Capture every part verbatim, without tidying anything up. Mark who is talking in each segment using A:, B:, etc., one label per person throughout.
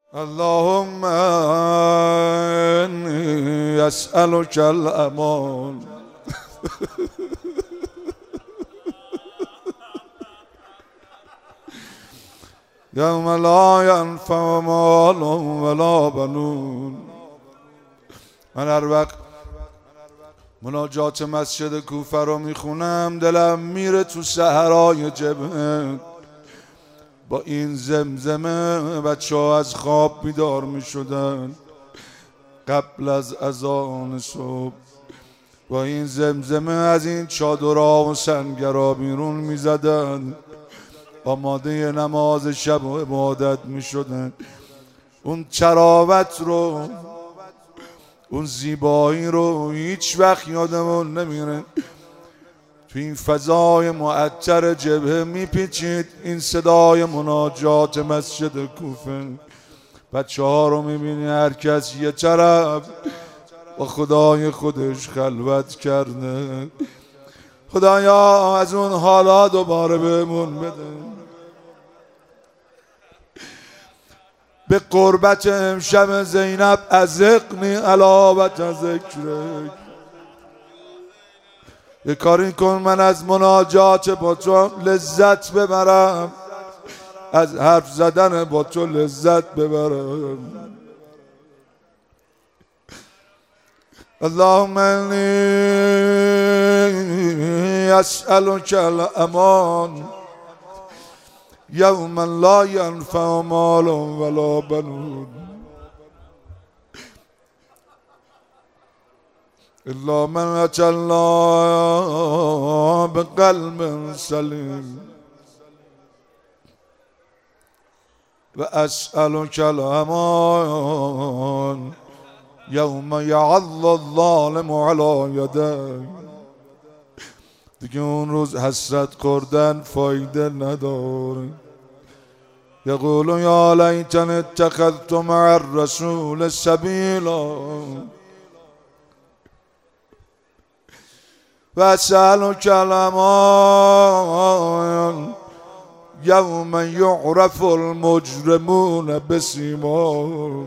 A: اللهم إني أسألك الأمان يوم لا ينفع مال ولا بنون. من هر وقت مناجات مسجد کوفه رو میخونم دلم میره تو صحرای جبهه. با این زمزمه بچه ها از خواب بیدار میشدن قبل از اذان صبح. با این زمزمه از این چادرها و سنگرها بیرون میزدن، آماده نماز شب و عبادت میشدن. اون چراوت رو، اون زیبایی رو هیچ وقت یادمون نمیره. تو این فضای معطر جبهه میپیچید این صدای مناجات مسجد کوفه. بچه ها رو میبینی هر کس یه طرف با خدای خودش خلوت کرده. خدایا از اون حالا دوباره بهمون بده. به قربت امشب زینب ازقنی علاوت از ذکرک. یه کاری کن من از مناجات با تو لذت ببرم، از حرف زدن با تو لذت ببرم. اللهم انی اسألک الامان یوم لا ینفع مال ولا بنون الا من اتى الله بقلب سلیم. و اسألک الامان یوم یعض الظالم علی یدیه. دیگه اون روز حسرت خوردن فایده نداره. یقول یا لیتنی اتخذت مع الرسول سبیلا. و اسألک الامان یوم یعرف المجرمون بسیماهم.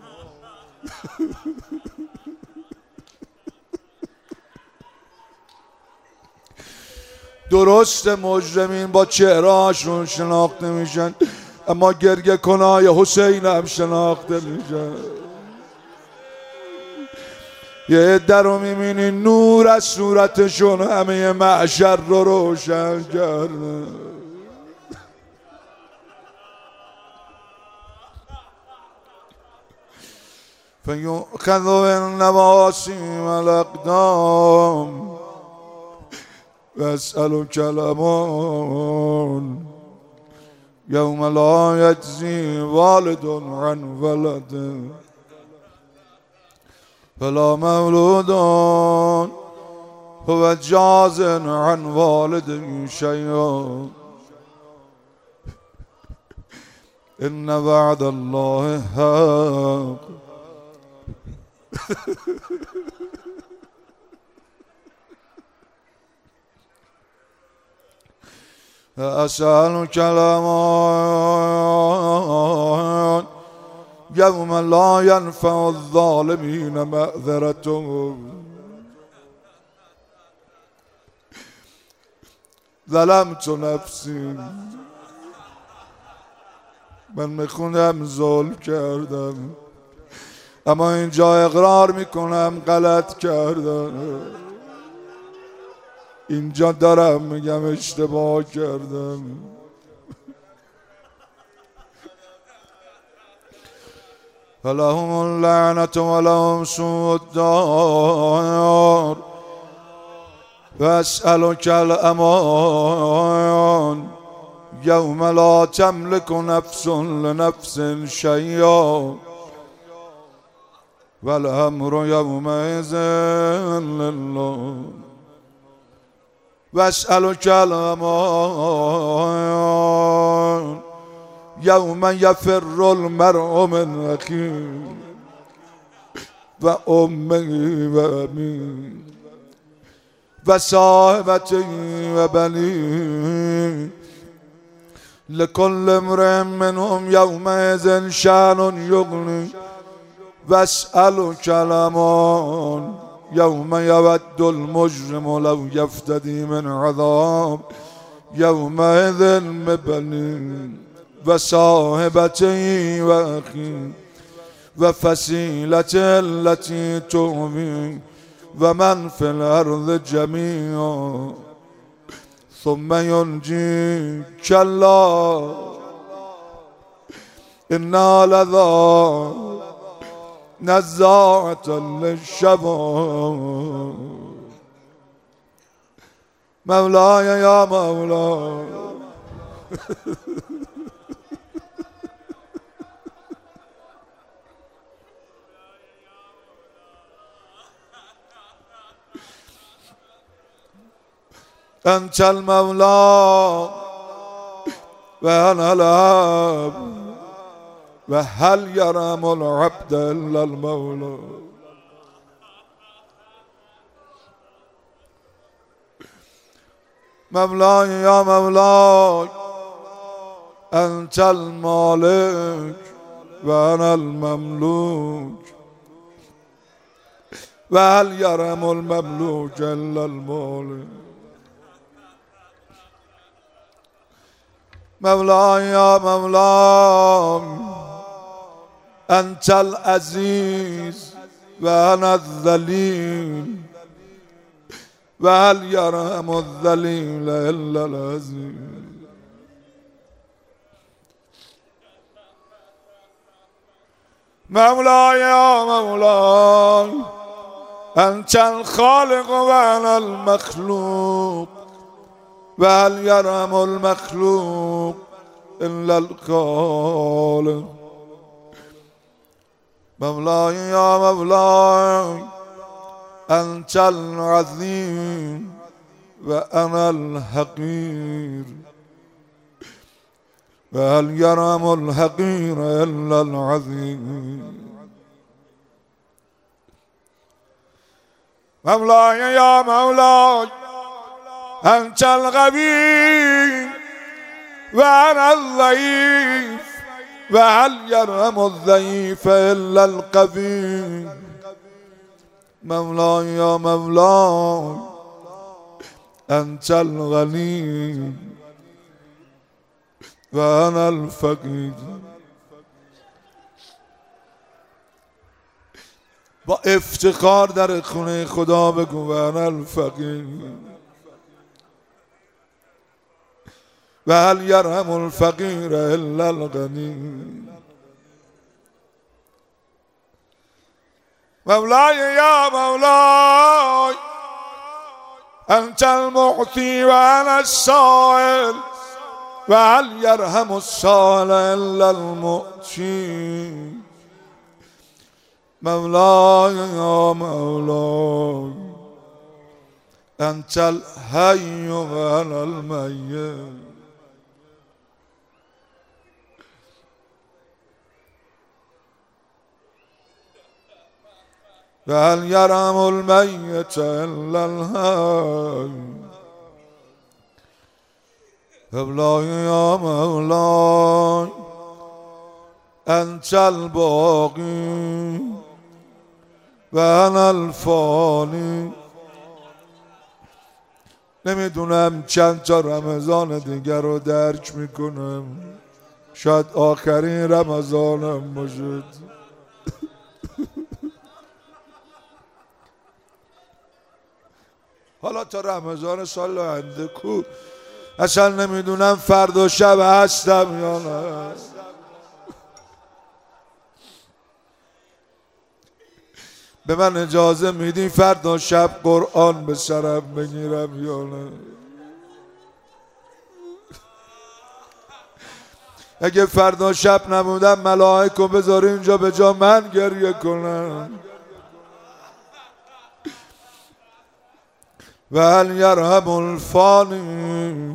A: درست مجرمین با چهرهاشون شناخته میشن، اما گریه کنای حسین هم شناخته میشن. یه عده رو میبینی نور از صورتشون همه محشر رو روشن کرده. فیؤخذ بالنواصی والاقدام و اسألک الامان یوم لا یجزی والد عن ولده ولا مولود هو جاز عن والده شیئا. ان وعد الله حق. اسألک الامان یوم لا ینفع الظالمین معذرتهم. ظلمت نفسی. من میخونم ظلم کردم، اما اینجا اقرار میکنم غلط کردم. اینجا دارم میگم اشتباه کردم. فلهم اللعنة ولهم سوء الدار. واسألك الامان یوم لا تملك نفس لنفس شیئا والامر یومئذ لله. واسألك الامان یوم یفر المرء من اخیه و امه و ابیه و صاحبته و بنیه لكل امرئ منهم يومئذ شأن يغني واسأل كلامان يوم يود المجرم لو يفتدي من عذاب يومئذ ببنيه وصاحبته وأخيه وفصيلته التي تؤويه ومن في الأرض جميعا ثم ينجي كلا إنا لذا نزاعة للشباب مولاي يا مولاي أنت المولى وأنا العبد وهل يرام العبد إلا المولى مولاي يا مولاي أنت المالك وأنا المملوك وهل يرام المملوك إلا المالك مولاي يا مولاي أنت العزيز وأنا الذليل وهل يرحم الذليل إلا العزيز مولاي يا مولاي أنت الخالق وأنا المخلوق وهل يرحم المخلوق إلا الخالق مولاي يا مولاي أنت العظيم وأنا الحقير وهل يرحم الحقير إلا العظيم مولاي يا مولاي أنت الغبي وأنا الضعيف وهل يرحم الضعيف إلا القوي مولاي يا مولاي أنت الغني وأنا الفقير با افتخار در خونه خدا بگو و انا الفقیر و هل یرحم الفقیر الا الغنی مولاي يا مولاي أنت المعطي وأنا السائل وهل يرحم السائل إلا المعطي مولاي يا مولاي أنت الحي وأنا الميت وهل يرحم الميت إلا الحي مولاي يا مولاي أنت الباقي وأنا الفاني نمیدونم چند تا رمضان دیگر رو درک میکنم شاید آخرین رمضانم باشد حالا تا رمضان سال آینده کو اصلا نمیدونم فردا شب هستم یا نه به من اجازه میدی فردا شب قرآن به سرم بگیرم یا نه اگه فردا شب نمودم ملائکو بذاری اینجا به جا من گریه کنم و هل یرحم الفانی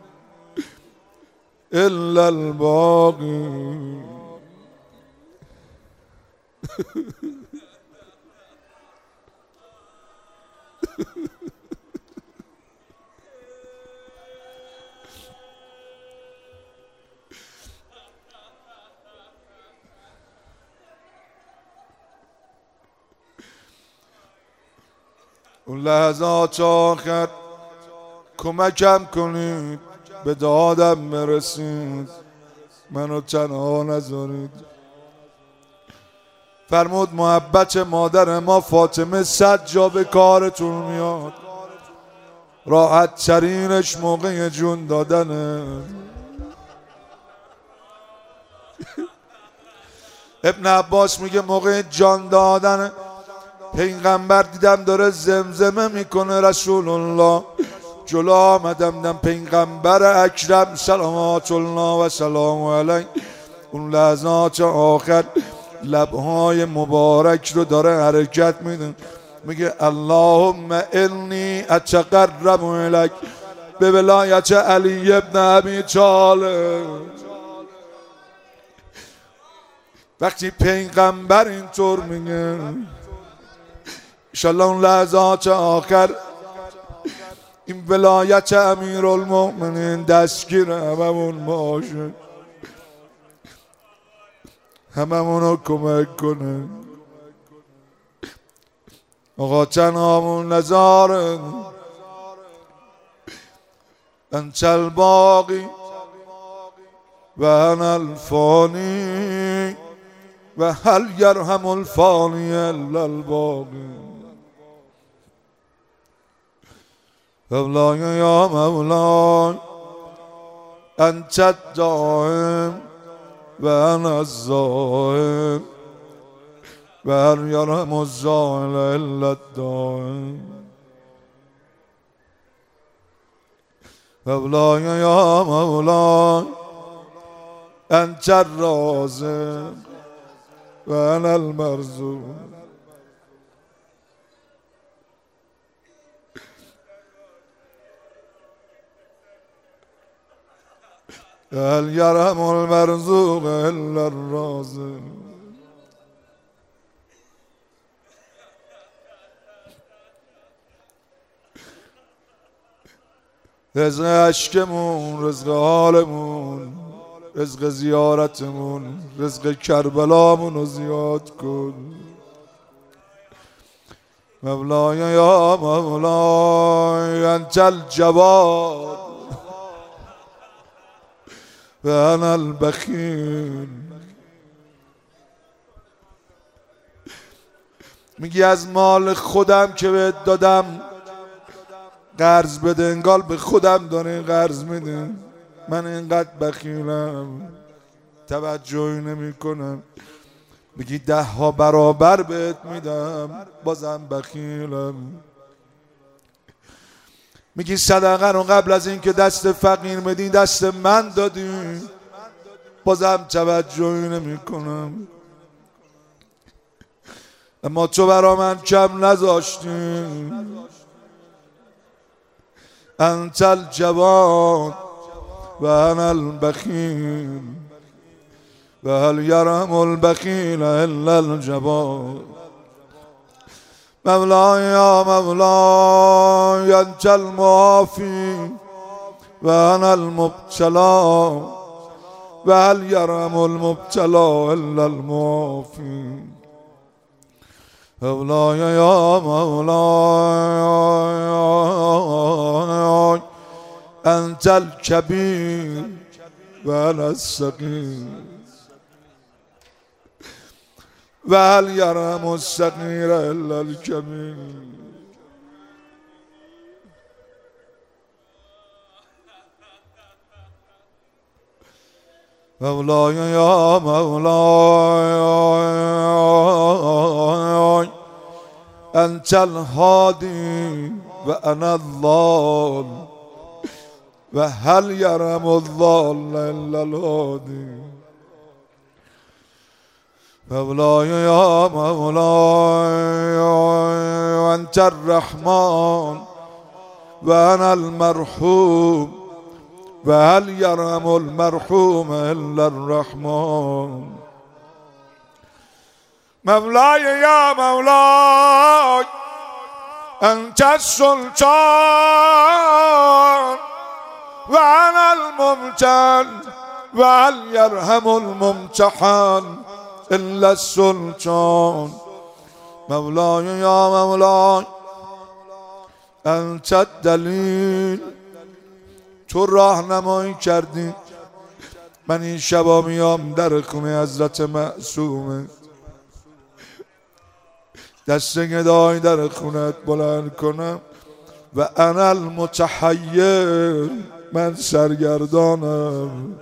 A: الا الباقی اون لحظات آخر کمکم کنید به دادم برسید، منو تنها نذارید. فرمود محبت مادر ما فاطمه صد جا به کارتون میاد، راحت ترینش موقع جون دادنه. ابن عباس میگه موقع جان دادن پیغمبر دیدم داره زمزمه میکنه رسول الله، جلو آمدم دیدم پیغمبر اکرم صلوات الله و سلام علیه اون لحظات آخر لبهای مبارک رو داره حرکت میده، میگه اللهم انی اتقرب الیک به ولایت علی ابن ابی طالب. وقتی پیغمبر اینطور میگه انشالله اون لحظات آخر این ولایت امیرالمؤمنین دستگیر هممون باشه، هممونو کمک کنه. آقا تنهامون نذاره، انت الباقی و انا الفانی و هل یرحم الفانی الا الباقی. مولاي یا مولاي انت الدائم و انا الزائم و هل یرحم الزائل الا الدائم. مولاي یا مولاي انت الرازق و انا المرزوق. هل یرحم المرزوق الا الرازق. رزق عشقمون، رزق حالمون، رزق زیارتمون، رزق کربلامون رو زیاد کن. مولاي یا مولاي انت الجواد و انا البخیل. میگی از مال خودم که بهت دادم قرض بده، انگار به خودم داره قرض میده. من اینقدر بخیلم توجهی نمی کنم. میگی ده ها برابر بهت میدم بازم بخیلم. میگی صدقه رو قبل از این که دست فقیر بدی دست من دادی بازم توجهی نمی کنم. اما تو برا من کم نذاشتی. انت الجواد و انا البخیل و هل یرحم البخیل الا الجواد. مولاي یا مولاي انت المعافی و انا المبتلا و هل یرحم المبتلا الا المعافی. مولاي یا مولاي انت الكبیر و انا الصغیر و هل یرحم الصغیر الا الکبیر. مولاي یا مولاي انت الهادی و انا الضال و هل یرحم الضال الا الهادی. مولاي یا مولاي انت الرحمن و انا المرحوم و هل یرحم المرحوم الا الرحمن. مولاي یا مولاي انت السلطان و انا الممتن و هل یرحم الممتحن الا السلطان. مولاي یا مولاي انت الدلیل، تو راهنمایی کردی. من این شبا میام در خونه حضرت معصومه، دست گدای در خونت بلند کنم و انا المتحیر، من سرگردانم.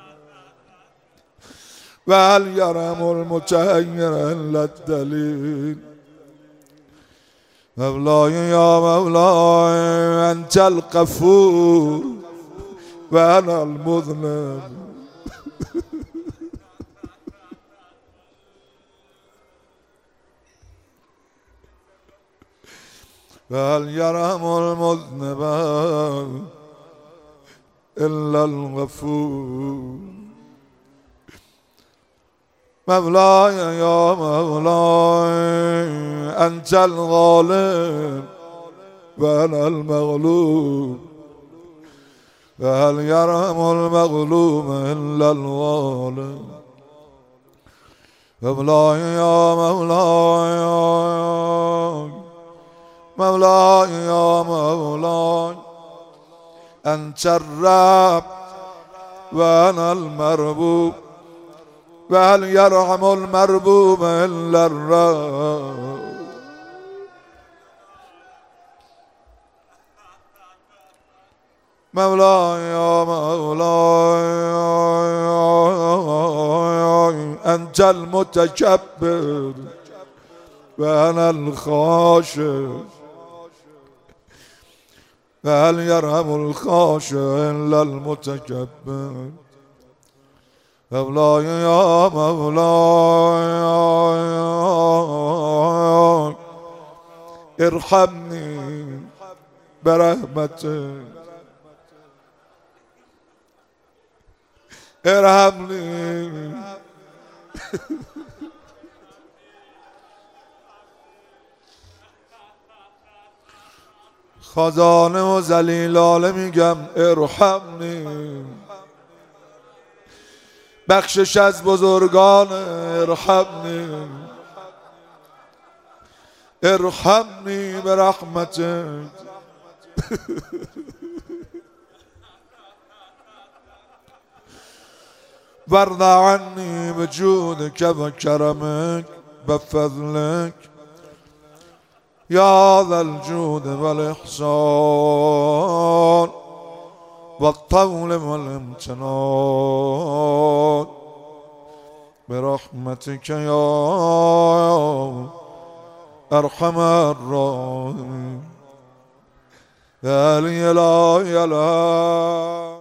A: و هل یرم المتحیر الا الدلیل. مولای یا مولای انت الغفور و انا المذنب. و هل یرم المذنب الا الغفور. مولاي يا مولاي أنت الغالب وأنا المغلوب، وهل يرحم المغلوب إلا الغالب. مولاي يا مولاي مولاي يا مولاي أنت الرب وأنا المربوب، وهل يرحم المربوب إلا الرب. مولاي يا مولاي أنت المتكبر وأنا الخاشع، وهل يرحم الخاشع إلا المتكبر. مولاي يا مولاي ارحمني برحمتك، ارحمني. خزانه و ذلیلاله میگم ارحمنی، بخشش از بزرگان ارحمنی، ارحمنی برحمتک. وارض عني بجودك وكرمك وفضلك يا ذا الجود والإحسان والطول والامتنان برحمتك يا أرحم الراحمين. يا لي لا يا لا